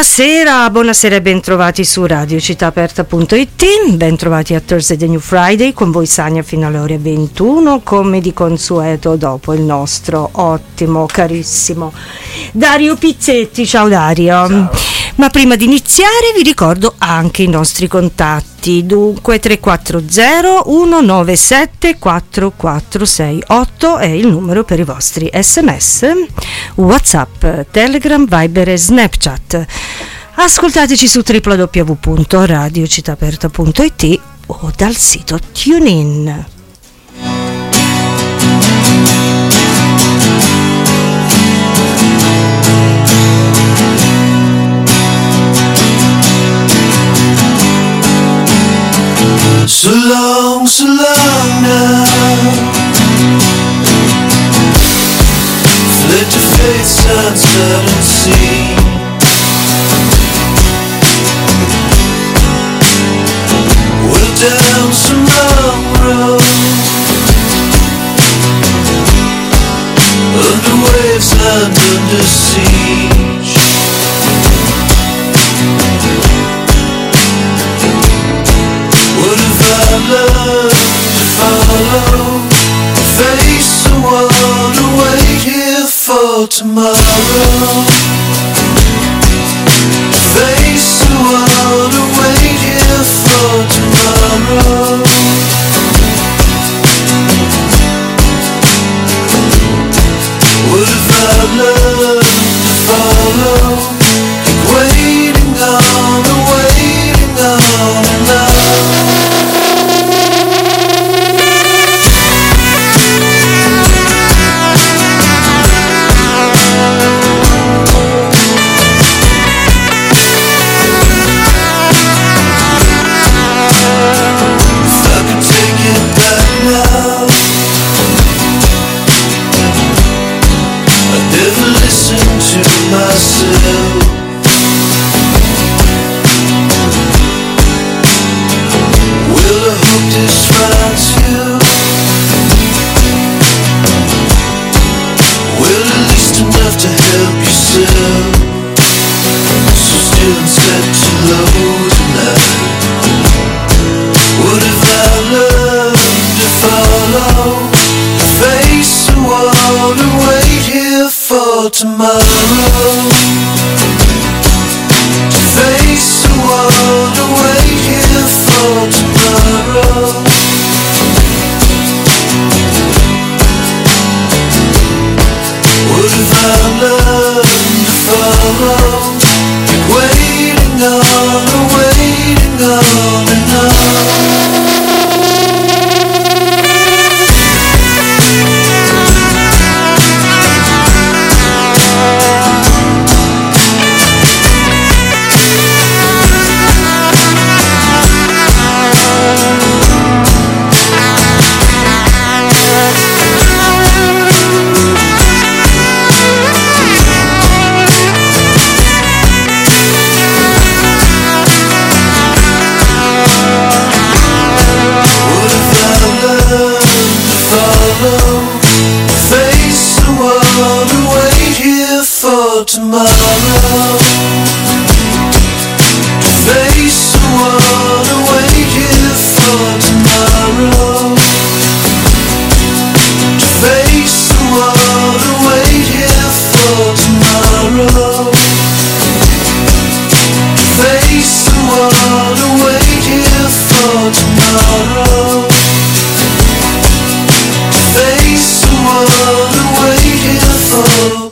Buonasera e bentrovati su radiocitaaperta.it, bentrovati a Thursday The New Friday, con voi Sania fino alle ore 21, come di consueto dopo il nostro ottimo, carissimo Dario Pizzetti. Ciao Dario. Ciao. Ma prima di iniziare vi ricordo anche i nostri contatti, dunque 340 197 4468 è il numero per i vostri sms, WhatsApp, Telegram, Viber e Snapchat. Ascoltateci su www.radiocitaaperta.it o dal sito TuneIn. So long now. Fled to fate's uncertain sea. Well, down some long road, under waves and under siege. What have I learned to follow? Face the world and wait here for tomorrow. Face the world and wait here for tomorrow. What have I learned to follow? Waiting on and waiting on and on. Myself, will I hope this finds you? Well, at least enough to help yourself. So still and set too low tonight. What have I learned to follow? Face the world and wait here for tomorrow. To face the world and wait here for tomorrow. What have I learned to follow? Waiting on and waiting on and on. Tomorrow, face the world and wait here for tomorrow. Face the world and wait here for tomorrow. Face the world and wait here for tomorrow. Face the world and wait here for.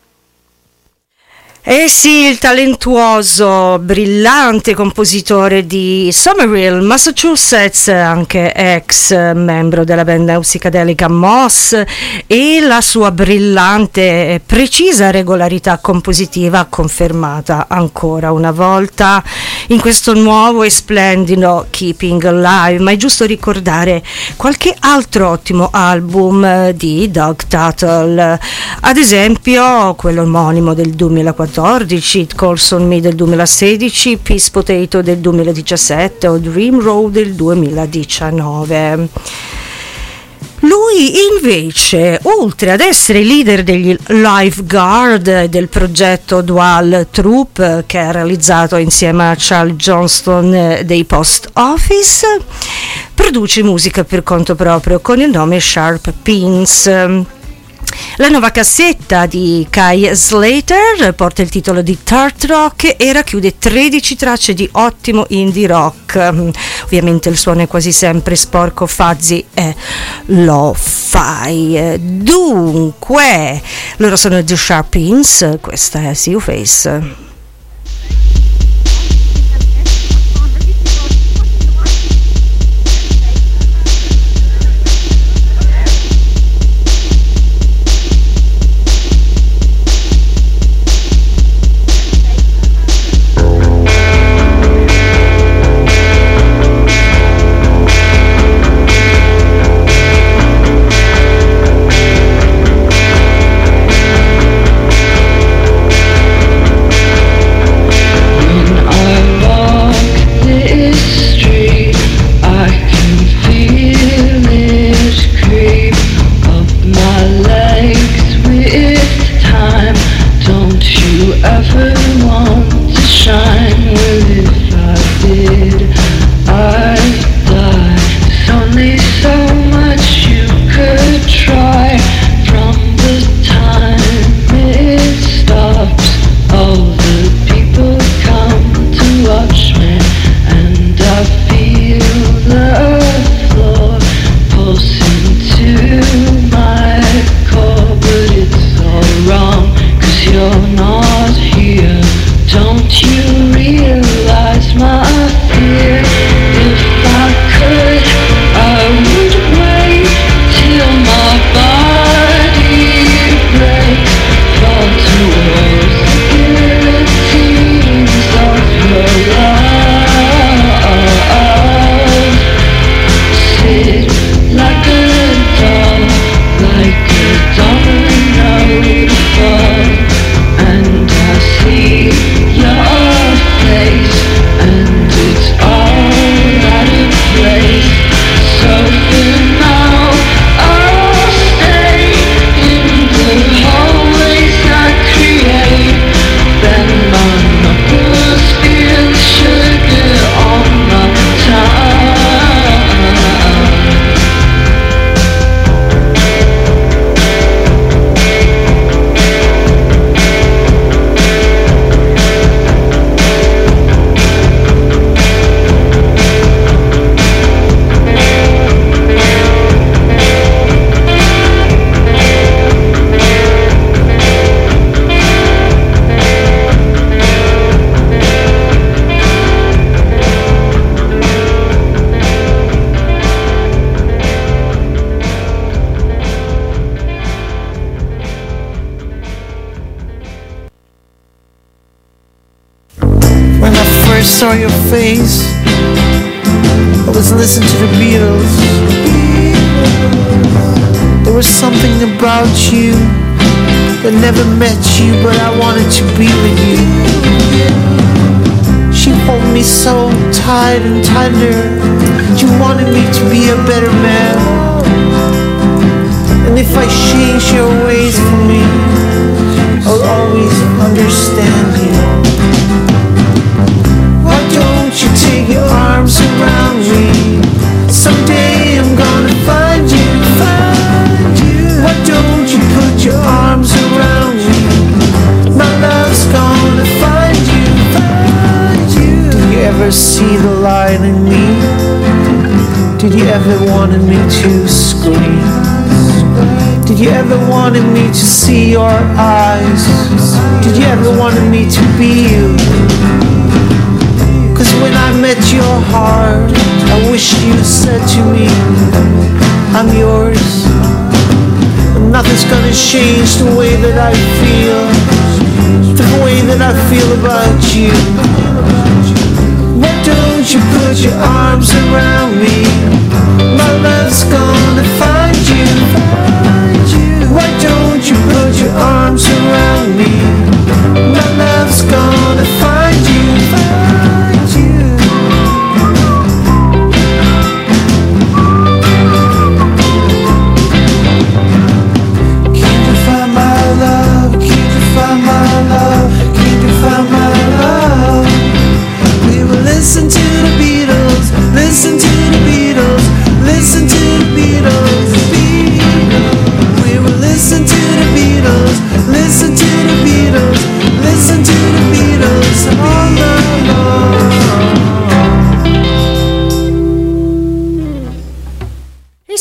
Eh sì, il talentuoso, brillante compositore di Somerville, Massachusetts, anche ex membro della band psichedelica Moss, e la sua brillante e precisa regolarità compositiva confermata ancora una volta in questo nuovo e splendido Keeping Alive. Ma è giusto ricordare qualche altro ottimo album di Doug Tuttle, ad esempio quello omonimo del 2014, It Calls on Me del 2016, Peace Potato del 2017 o Dream Road del 2019. Lui invece, oltre ad essere leader degli Lifeguard del progetto Dual Troop che ha realizzato insieme a Charles Johnston dei Post Office, produce musica per conto proprio con il nome Sharp Pins. La nuova cassetta di Kai Slater porta il titolo di Tart Rock e racchiude 13 tracce di ottimo indie rock. Ovviamente il suono è quasi sempre sporco, fuzzy e lo-fi. Dunque, loro sono The Sharp Pins, questa è See You Face. Saw your face, I was listening to the Beatles. There was something about you that never met you, but I wanted to be with you. She held me so tight and tender. You wanted me to be a better man. And if I change your ways for me, I'll always understand you. Why don't you take your arms around me? Someday I'm gonna find you. Why don't you put your arms around me? My love's gonna find you. Did you ever see the light in me? Did you ever wanted me to scream? Did you ever wanted me to see your eyes? Did you ever wanted me to be you? Cause when I met your heart, I wish you said to me, I'm yours. And nothing's gonna change the way that I feel, the way that I feel about you. Why don't you put your arms around me? My love's gonna find you. Why don't you put your arms around me? My love's gonna find you.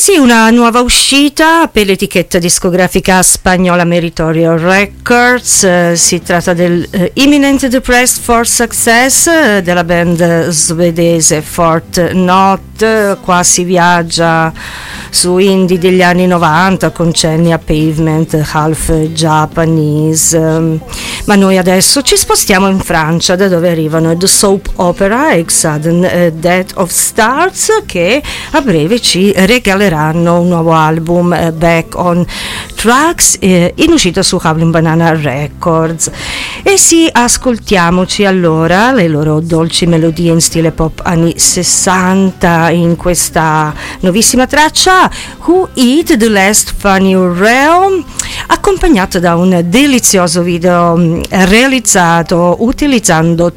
Sì, una nuova uscita per l'etichetta discografica spagnola Meritorio Records. Si tratta del Imminent Depressed for Success della band svedese Fort Not. Qua si viaggia su indie degli anni 90 con cenni a Pavement, Half Japanese. Ma noi adesso ci spostiamo in Francia, da dove arrivano The Soap Opera e Sudden Death of Stars, che a breve ci regaleranno un nuovo album, Back on Tracks, in uscita su Howlin' Banana Records. E sì, ascoltiamoci allora le loro dolci melodie in stile pop anni 60 in questa nuovissima traccia Who Eat the Last Funny Realm, accompagnata da un delizioso video realizzato utilizzando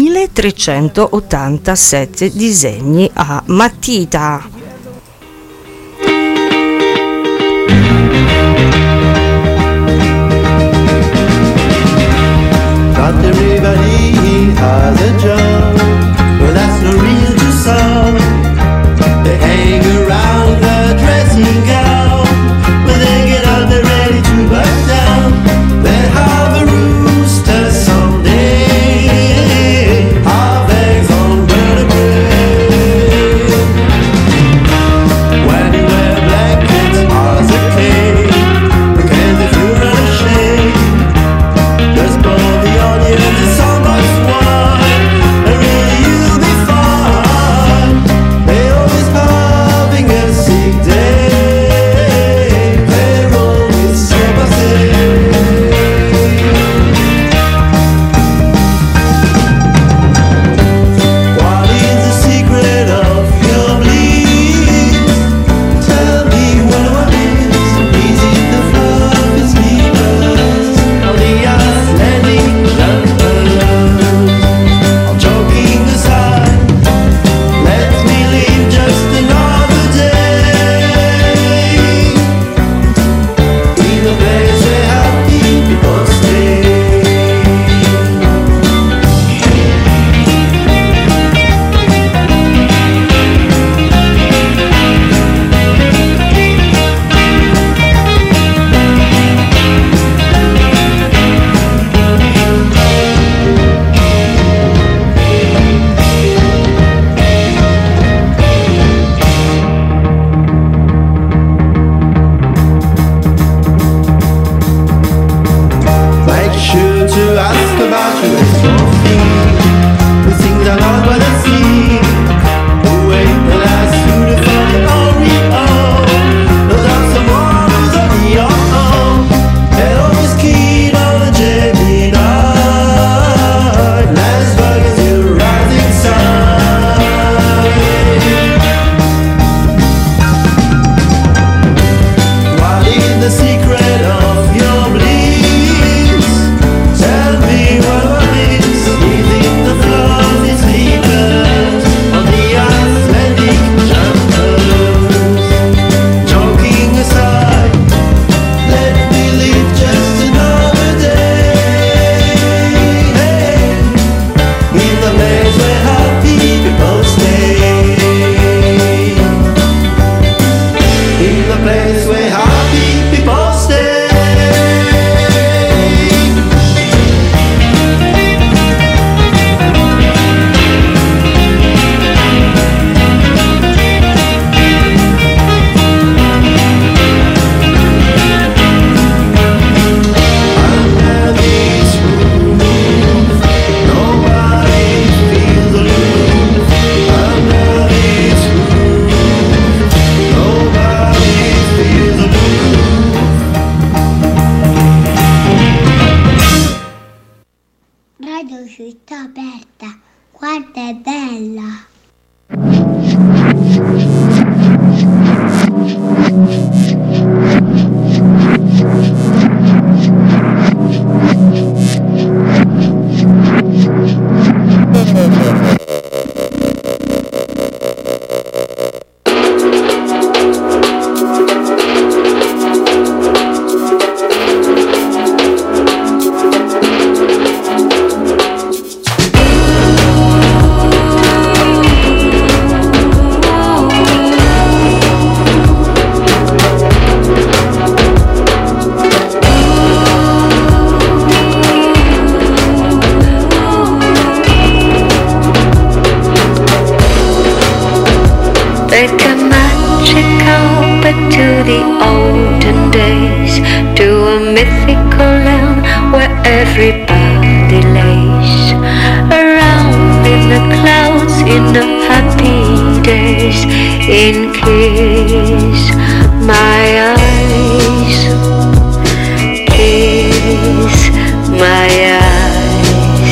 1387 disegni a matita. Not everybody has a job, but that's no reason to solve. They hang around the dressing gown, when they get out they're ready to burn down. They have a rooster someday, have eggs on vertebrae. When you wear blankets as a cake, can they feel unashamed? Just pour the onions and so much wine, and really you'll be fine. They always having a sick day, they're always so passe. What is the secret of your bliss? Tell me what it is. Is it the fluffy sleepers or the Icelandic jumpers? I'm joking aside, let me live just another day in a place where happy people stay. Make sure to ask about your trophy. The things are not what I see. Who ate the last food for the Oreo? Those are someone who's on your own. They're always keen on a Gemini. Last bug is your rising sun. What is the secret of your bliss? Tell me what it is. Is it the fluffy sleepers or the Icelandic jumpers? Joking aside, let me live just another day in the place where happy people stay. In the place where happy people stay. Under this roof, nobody feels aloof. Under this roof, nobody feels aloof. Radio Città Aperta, quanto è bella! Ooh, Take a magic carpet to the olden days, to a mythical land where everybody lays around in the clouds in the happy days. In kiss my eyes, kiss my eyes.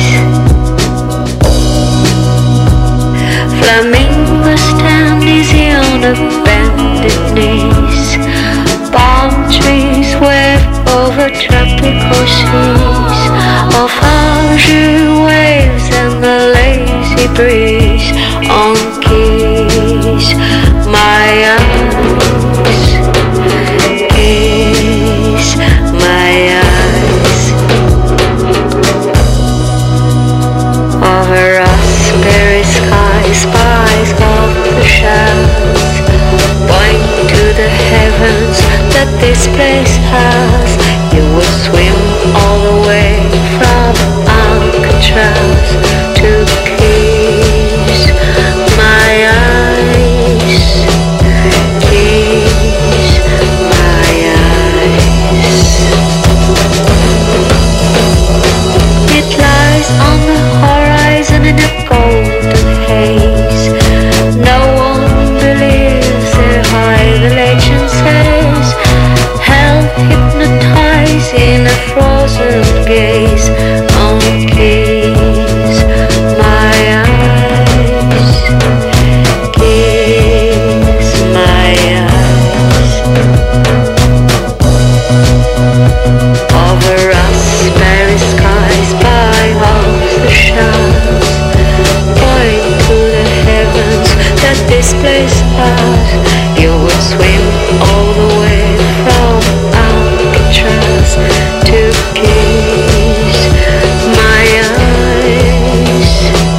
Flamingos stand easy on the bended knees. Palm trees wave over tropical seas of azure waves and the lazy breeze. On kiss my eyes, kiss my eyes. Over raspberry skies, spies of the shadows, point to the heavens that this place has. You will swim all the way from Alcatraz to kiss my eyes, kiss my eyes. It lies on the horizon in a golden haze. No one believes they're high, the legend says. Held hypnotized in a frozen gaze. On kiss my eyes, kiss my eyes. Over raspberry skies, by half the shadows, point to the heavens that this place has. You will swim all the way from Alcatraz to kiss my eyes,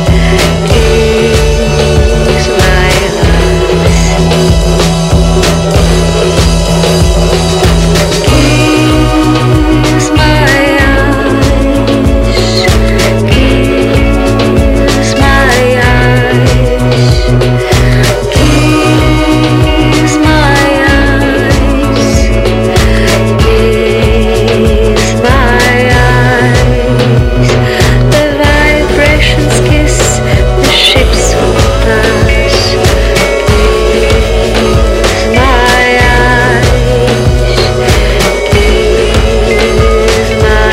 kiss my eyes. Kiss my eyes, kiss my eyes, kiss my eyes, kiss my eyes. The vibrations kiss the ships will pass. Kiss my eyes, kiss my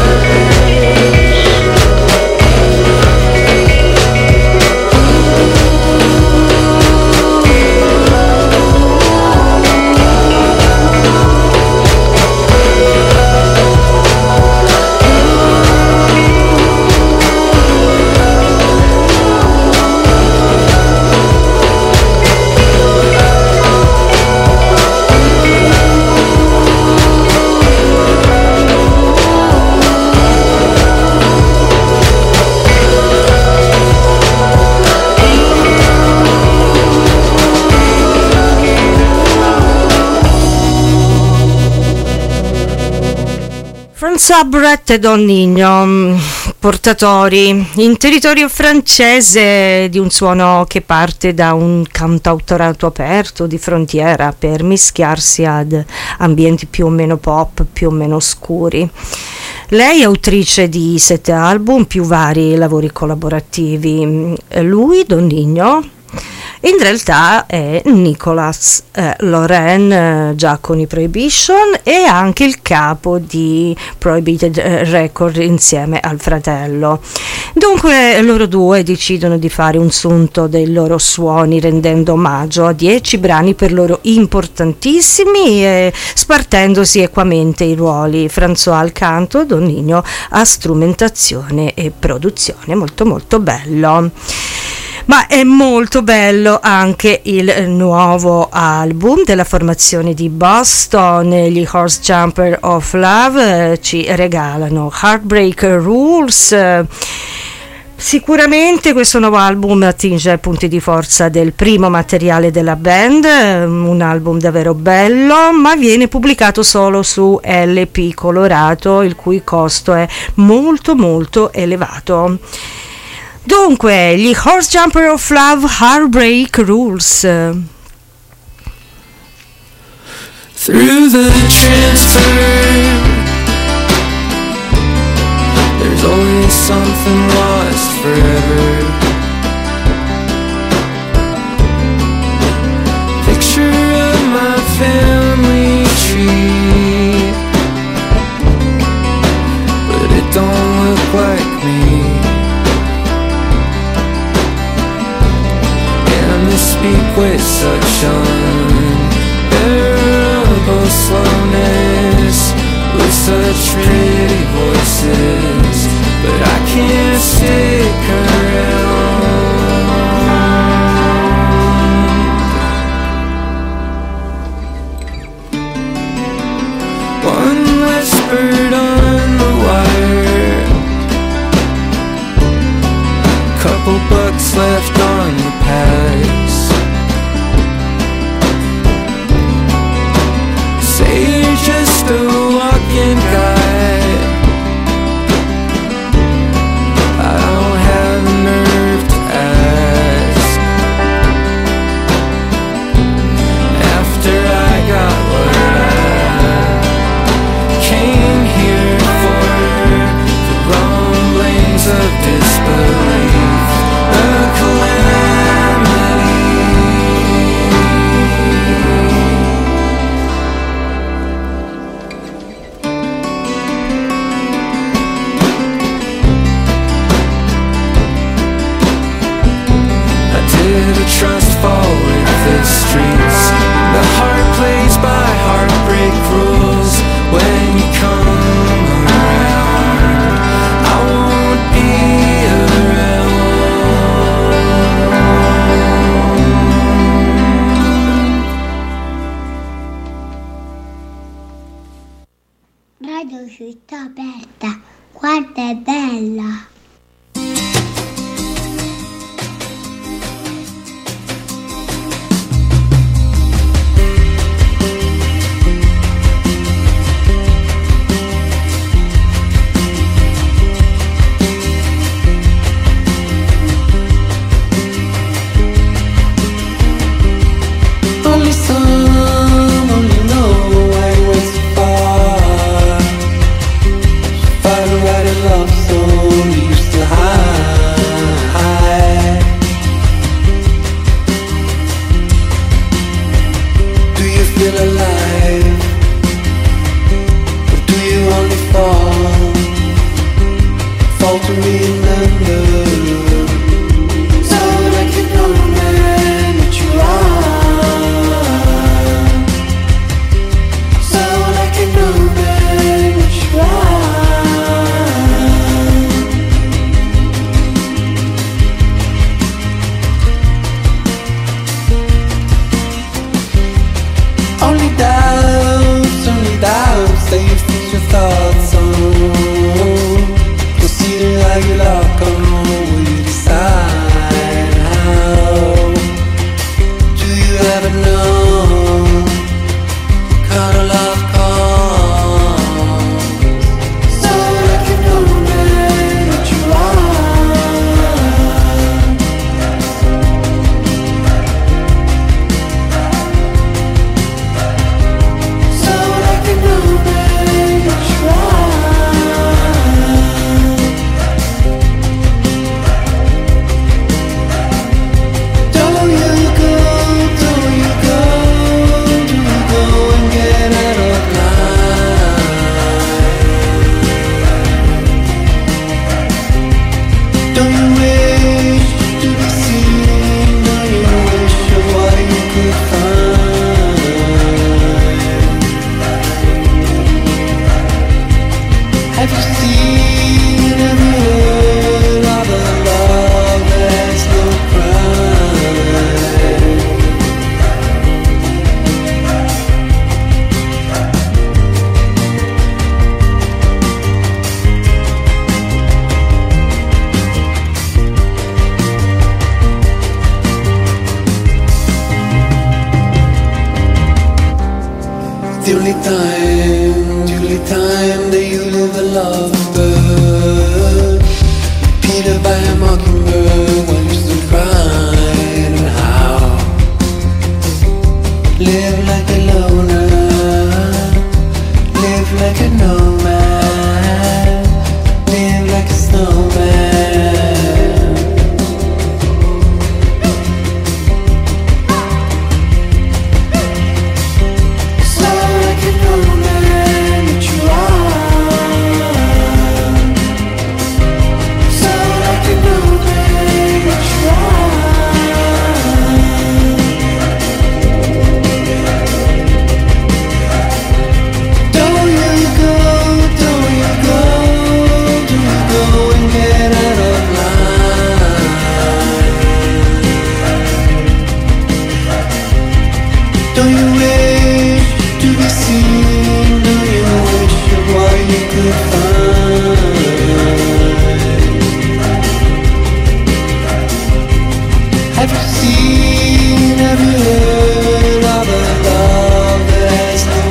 François Brett e Don Nino, portatori in territorio francese di un suono che parte da un cantautorato aperto di frontiera per mischiarsi ad ambienti più o meno pop, più o meno scuri. Lei è autrice di 7 album, più vari lavori collaborativi. Lui, Don Nino, in realtà è Nicolas Loren, già con i Prohibition, e anche il capo di Prohibited Record insieme al fratello. Dunque loro due decidono di fare un sunto dei loro suoni, rendendo omaggio a 10 brani per loro importantissimi e spartendosi equamente i ruoli. François al canto, Don Nino a strumentazione e produzione. Molto molto bello. Ma è molto bello anche il nuovo album della formazione di Boston, gli Horse Jumper of Love ci regalano Heartbreak Rules. Sicuramente questo nuovo album attinge ai punti di forza del primo materiale della band, un album davvero bello, ma viene pubblicato solo su LP colorato, il cui costo è molto molto elevato. Dunque, gli Horse Jumper of Love, Heartbreak Rules. through the transfer. There's always something lost forever. Picture of my family tree, but it don't look like me. And they speak with such unbearable slowness, with such pretty voices, but I can't stick around. One less bird on the wire, couple bucks left on the pass. Say you're just a walking guide, I don't have the nerve to ask. After I got what I came here for, the rumblings of disbelief, a calamity. Did a trust fall with the streets? The heart plays by heartbreak rules. When you come around, I won't be around. Radio Città Aperta, quanto è bella! Only some only know why you went so far. Find a right and love song you used to hide. Do you feel alive? Or do you only fall to remember? So that you know man that you are. So like you know man that you are. Only doubts that you fix your thoughts on. Consider how you lock on, will you decide how? Do you ever know? Kind of love calls. So like you know man that you are. So like you know man that you are. Don't you go and get out of line? Don't you wish to be seen? Don't you wish of what you could find? Have you seen, have you heard of the love that's no crime? The only time that you live a lovebird, repeated by a mockingbird while you're still crying. And how live like a loner Have you seen, have you heard of a love that has no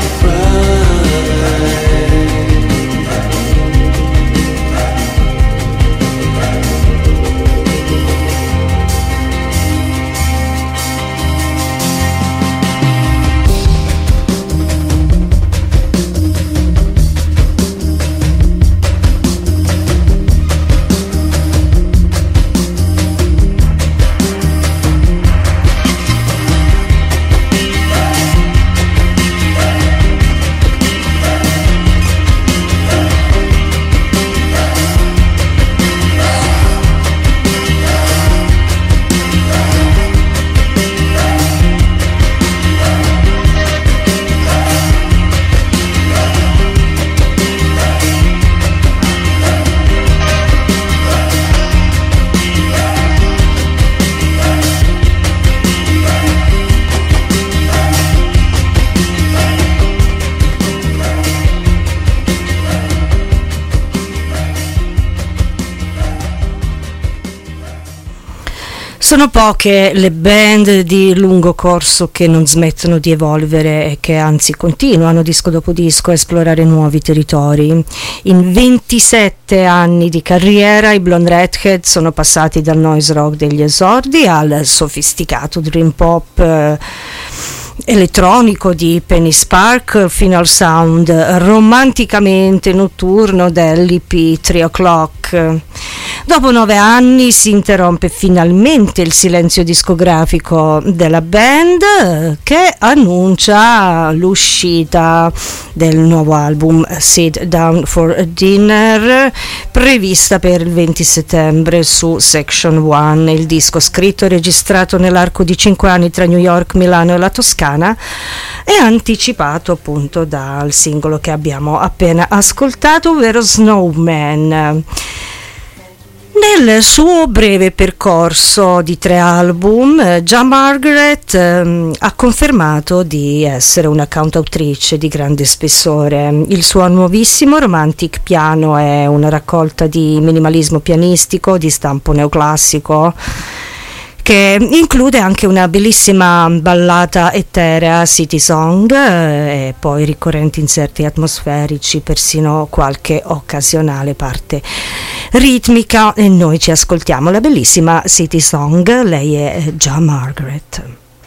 Sono poche le band di lungo corso che non smettono di evolvere e che anzi continuano disco dopo disco a esplorare nuovi territori. In 27 anni di carriera i Blonde Redhead sono passati dal noise rock degli esordi al sofisticato dream pop elettronico di Penny Spark fino al sound romanticamente notturno dell'EP 3 O'Clock. Dopo 9 anni si interrompe finalmente il silenzio discografico della band, che annuncia l'uscita del nuovo album Sit Down for Dinner, prevista per il 20 settembre su Section 1. Il disco, scritto e registrato nell'arco di 5 anni tra New York, Milano e la Toscana, è anticipato appunto dal singolo che abbiamo appena ascoltato, ovvero Snowman. Nel suo breve percorso di 3 album, Già Margaret ha confermato di essere una cantautrice di grande spessore. Il suo nuovissimo Romantic Piano è una raccolta di minimalismo pianistico di stampo neoclassico, che include anche una bellissima ballata eterea, City Song, e poi ricorrenti inserti atmosferici, persino qualche occasionale parte ritmica, e noi ci ascoltiamo la bellissima City Song. Lei è Già Margaret.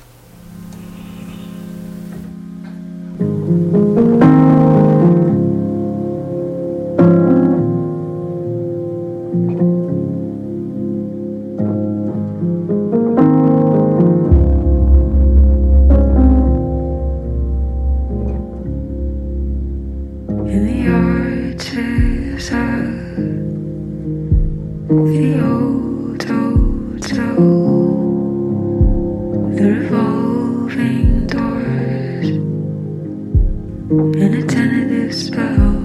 The old hotel, the revolving doors, and a tentative spell,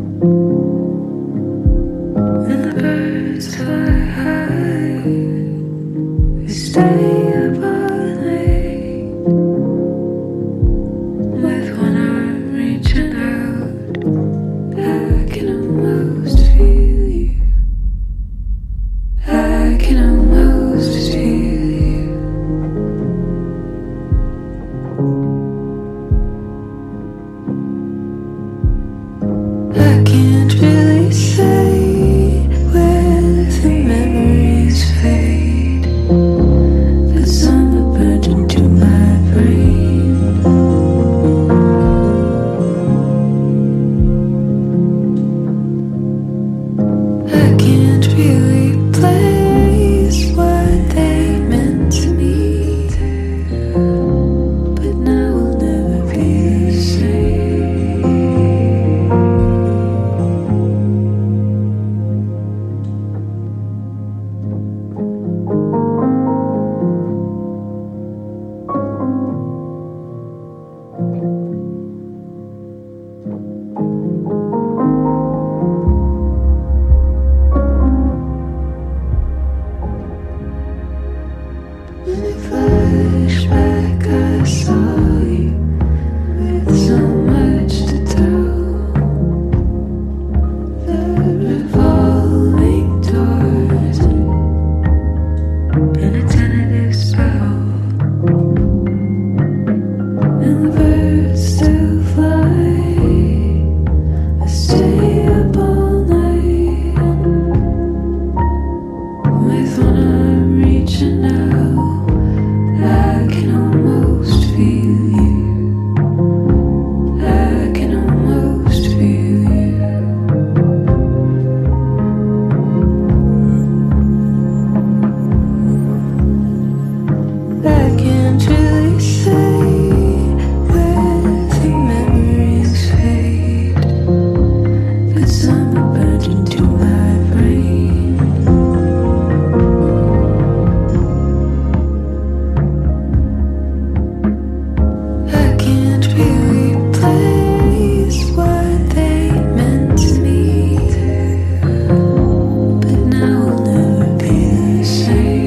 and the birds fly high, we stay up all night, with one arm reaching out. I can almost feel you. I can almost feel you. I can't really say where the memories fade. can't really say where the memories fade, but some are burned into my brain. I can't really place what they meant to me, but now I'll never be the same.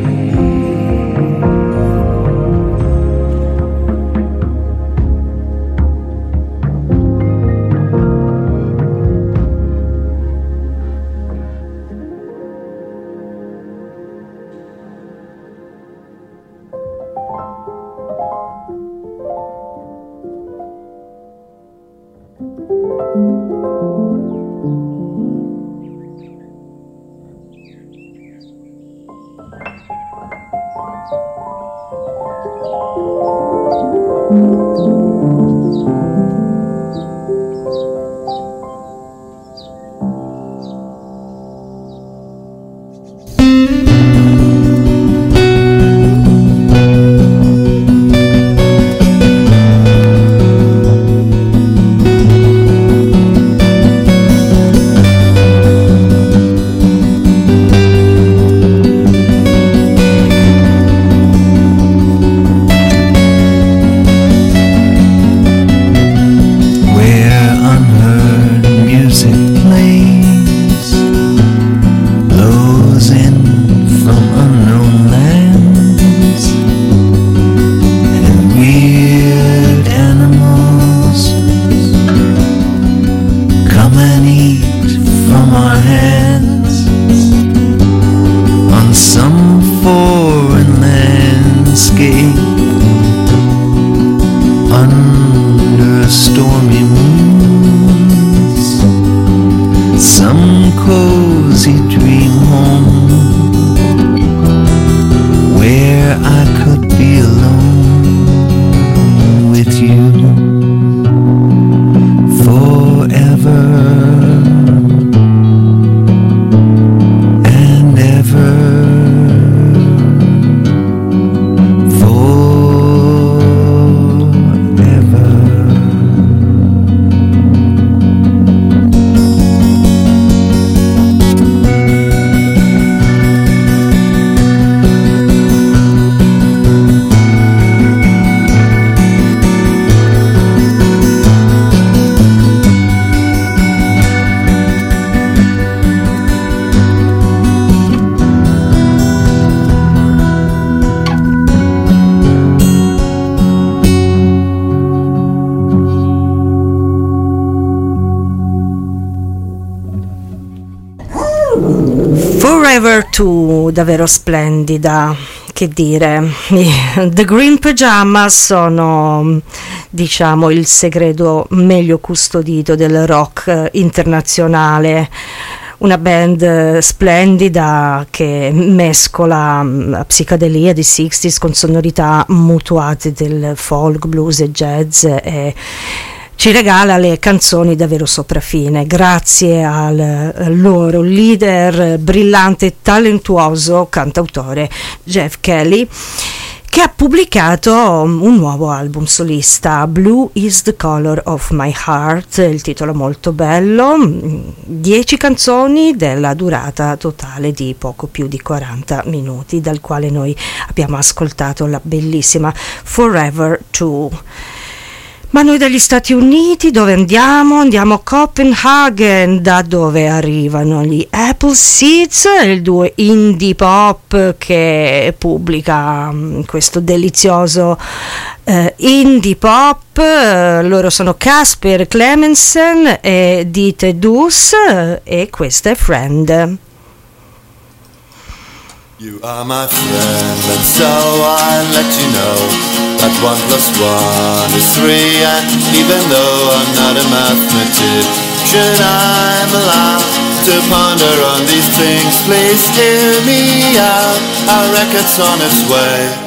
Forever 2, davvero splendida, che dire. The Green Pajamas sono, diciamo, il segreto meglio custodito del rock internazionale. Una band splendida che mescola psicadelia di 60s con sonorità mutuate del folk, blues e jazz, e ci regala le canzoni davvero sopraffine, grazie al loro leader brillante e talentuoso cantautore Jeff Kelly, che ha pubblicato un nuovo album solista, Blue is the Color of My Heart, il titolo molto bello, 10 canzoni della durata totale di poco più di 40 minuti, dal quale noi abbiamo ascoltato la bellissima Forever 2. Ma noi dagli Stati Uniti dove andiamo? Andiamo a Copenaghen, da dove arrivano gli Apple Seeds, il duo indie pop che pubblica questo delizioso indie pop. Loro sono Casper Clemensen e Dieter Dus, e questa è Friend. You are my friend, and so I'll let you know that 1 + 1 is 3, and even though I'm not a mathematician, I'm allowed to ponder on these things. Please hear me out, our record's on its way.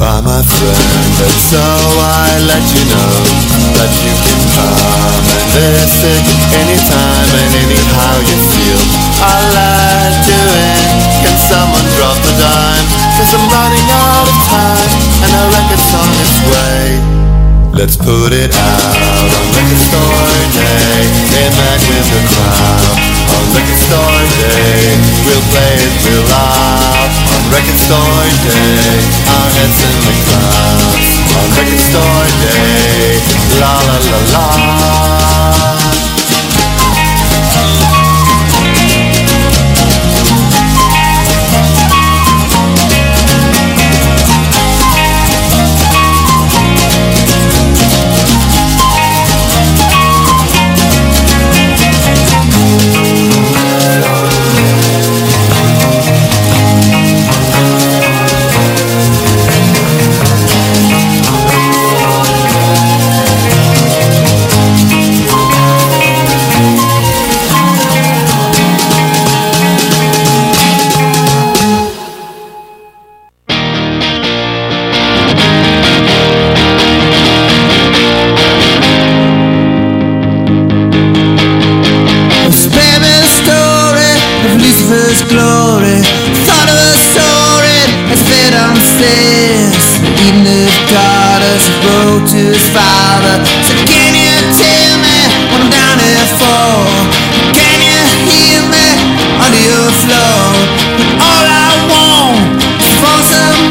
are my friend, and so I let you know that you can come and visit anytime and anyhow you feel. I'll let you in, can someone drop a dime? 'Cause I'm running out of time and a record's on its way. Let's put it out on Record Store Day, imagine the crowd. On Record Store Day, we'll play it real loud. On Record Store Day, our heads in the clouds. On Record Store Day, la la la la. Glory, thought of a story as fed on stairs. Even his daughters wrote to his father, said, can you tell me what I'm down here for? Can you hear me under your floor? And all I want is for some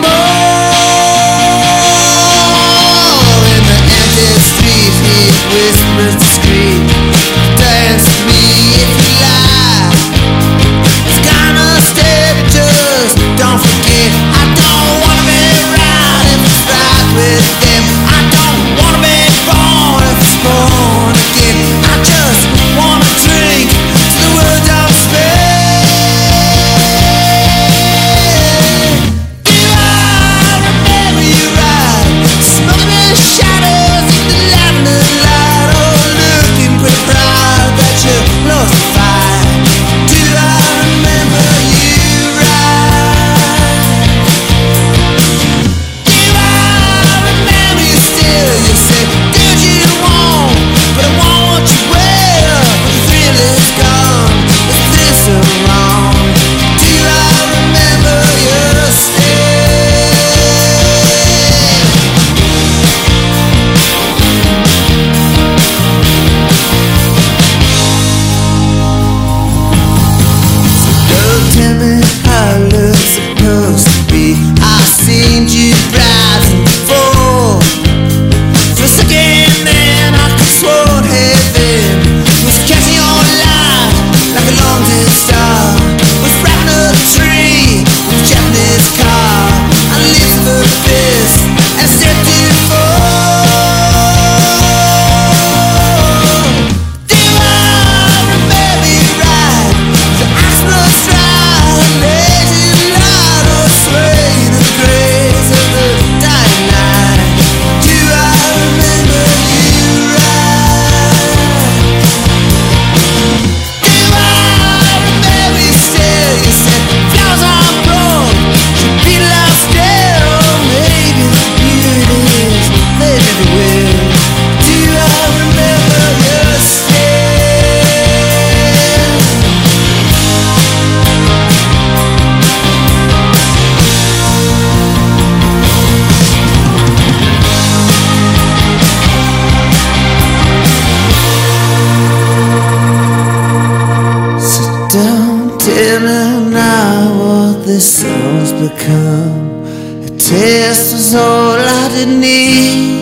more. In the empty street, he whispers discreet, dance with me if you like. Don't forget, I don't wanna be right if it's right with them. I don't wanna be born if it's born again. I just wanna drink till the world don't speak. Do I remember you right? Smoking in the shadows of the lavender light, oh, looking pretty proud that you lost the fight. Do I remember you? Tell me now what this song's become. A taste was all I did need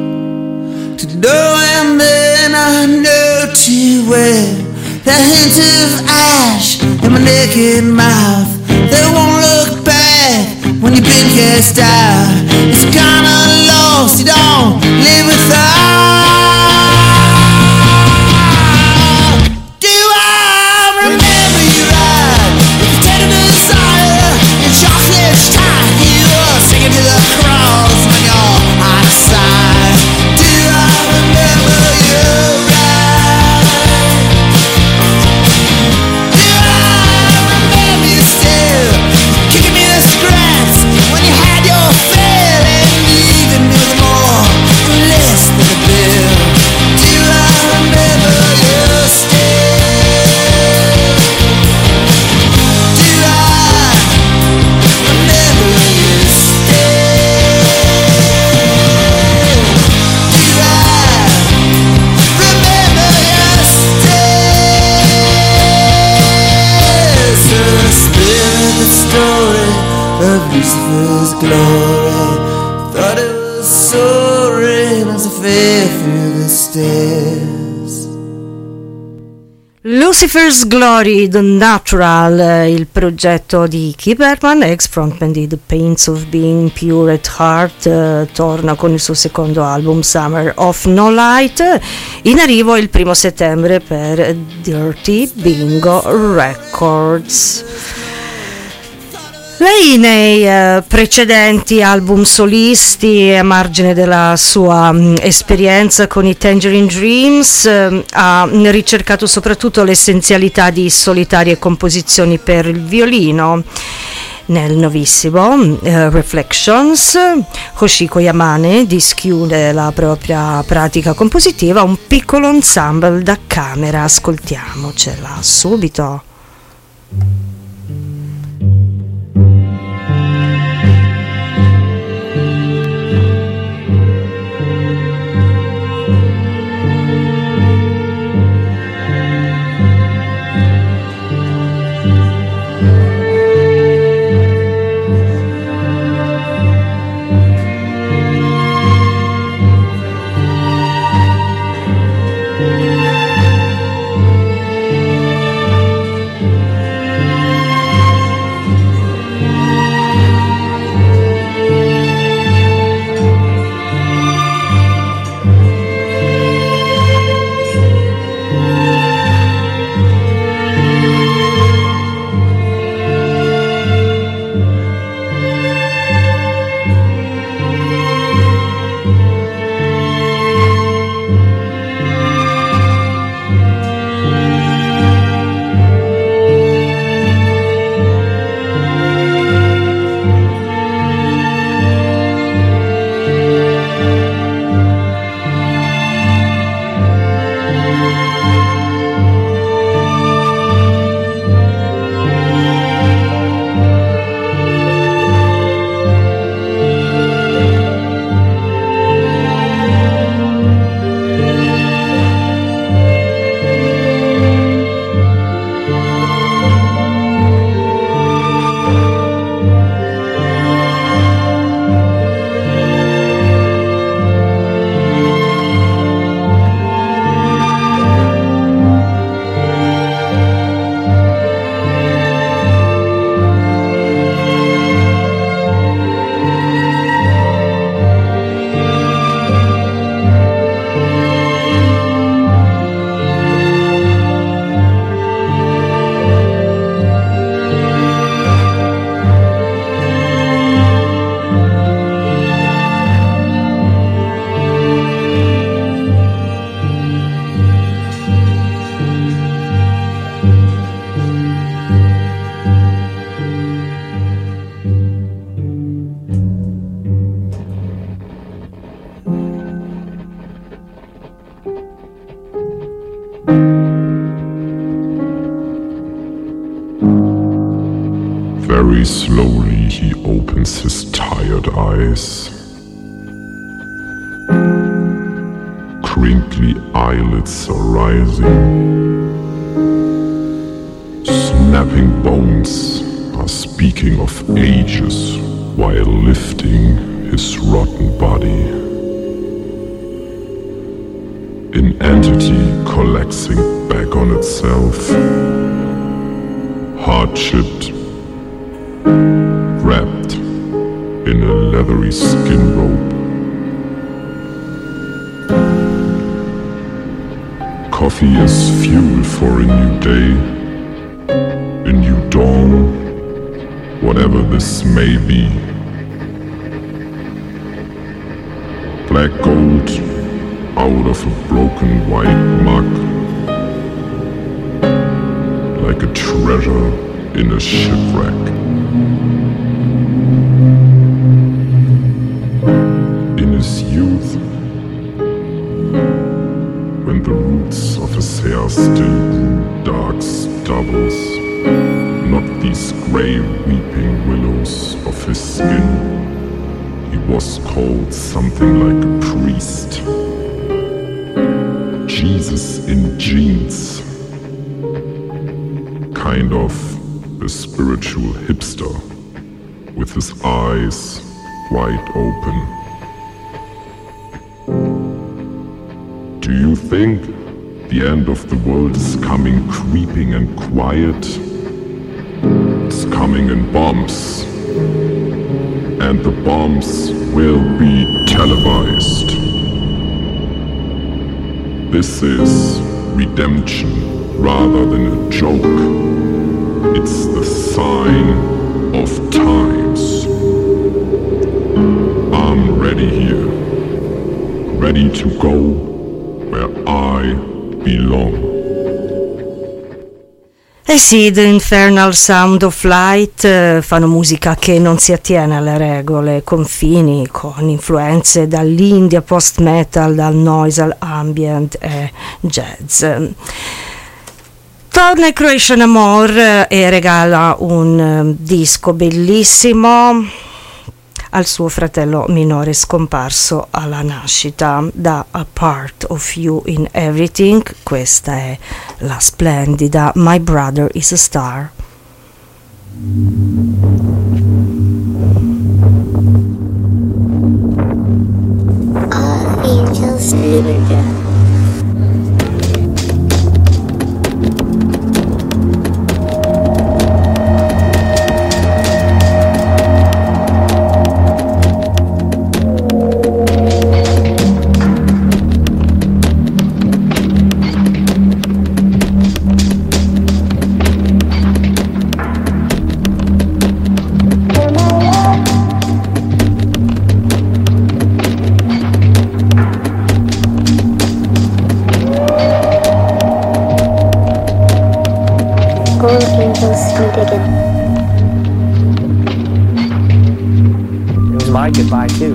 to know, and then I know too well the hint of ash in my naked mouth. They won't look back when you've been cast out. It's kinda lost, you don't live without. When you had your feeling Lucifer's glory. Thought it was soaring as I fell through the stairs. Lucifer's Glory, The Natural, il progetto di Keith Ehrman, ex frontman di The Pains of Being Pure at Heart, torna con il suo secondo album Summer of No Light, in arrivo il 1 settembre per Dirty Bingo Records. Lei nei precedenti album solisti, a margine della sua esperienza con i Tangerine Dreams, ha ricercato soprattutto l'essenzialità di solitarie composizioni per il violino. Nel nuovissimo Reflections, Hoshiko Yamane dischiude la propria pratica compositiva, un piccolo ensemble da camera. Ascoltiamocela subito. Very slowly he opens his tired eyes. Crinkly eyelids are rising. Snapping bones are speaking of ages while lifting his rotten body. An entity collapsing back on itself. Hard-chipped, wrapped in a leathery skin robe. Coffee is fuel for a new day, a new dawn, whatever this may be. Black gold out of a broken white mug, like a treasure in a shipwreck. In his youth, when the roots of his hair still grew dark stubbles, not these grey weeping willows of his skin, he was called something like a priest. Jesus in jeans, kind of a spiritual hipster. with his eyes wide open. Do you think the end of the world is coming creeping and quiet? It's coming in bombs. And the bombs will be televised. This is redemption rather than a joke. It's the sign of times. I'm ready here, ready to go where I belong. Eh sì, The Infernal Sound of Light fanno musica che non si attiene alle regole, confini, con influenze dall'India post-metal, dal noise all'ambient e jazz. Torna Croatian Amor e regala un disco bellissimo al suo fratello minore scomparso alla nascita, da A Part of You in Everything. Questa è la splendida My Brother is a Star. All angels live in goodbye too.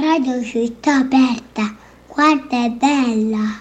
Radio Città Aperta, guarda è bella.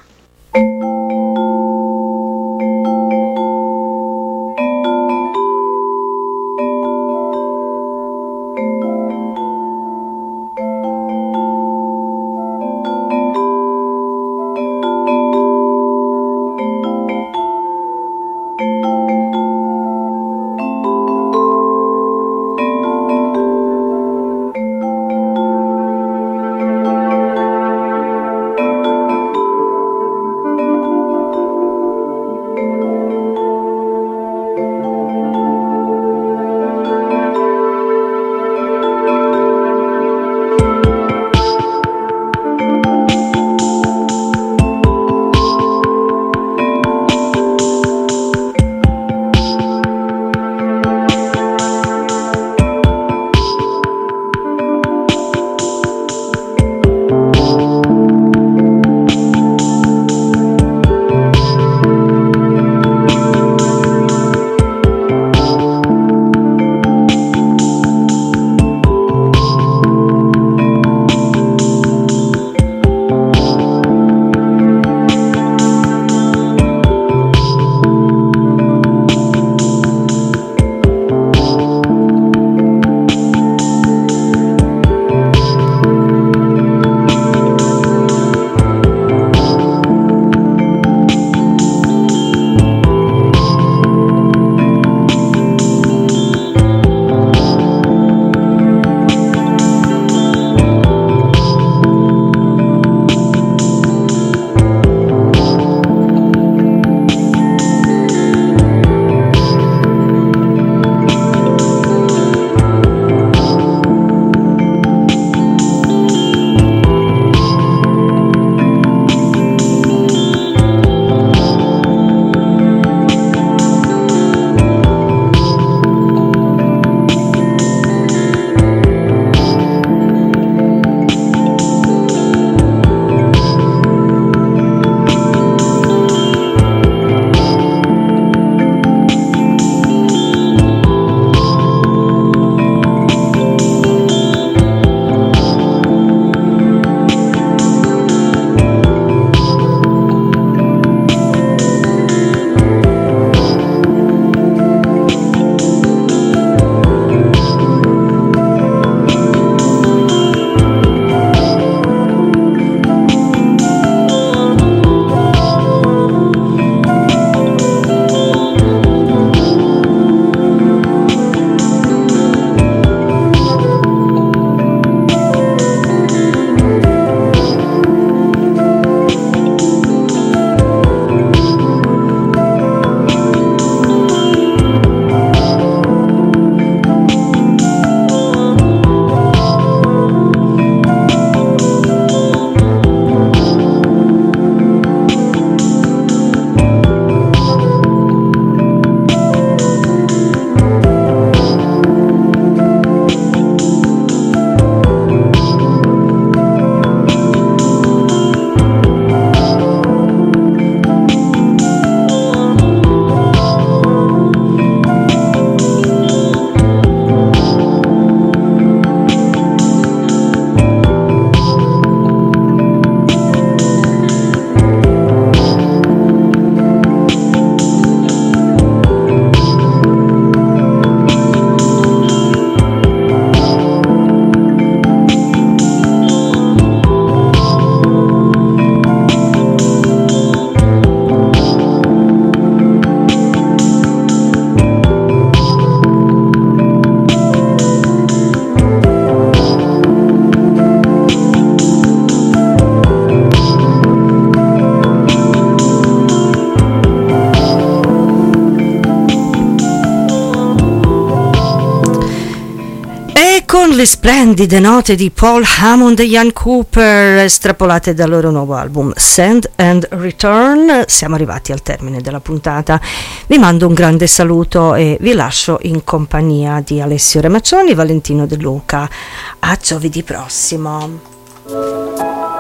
con le splendide note di Paul Hammond e Ian Cooper estrapolate dal loro nuovo album Send and Return. Siamo arrivati al termine della puntata. Vi mando un grande saluto e vi lascio in compagnia di Alessio Remaccioni e Valentino De Luca. A giovedì prossimo.